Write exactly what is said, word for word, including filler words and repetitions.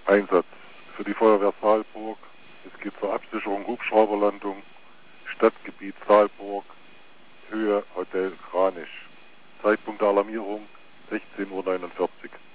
Einsatz für die Feuerwehr Saalburg. Es geht zur Absicherung Hubschrauberlandung, Stadtgebiet Saalburg, Höhe Hotel Kranisch. Zeitpunkt der Alarmierung sechzehn Uhr neunundvierzig.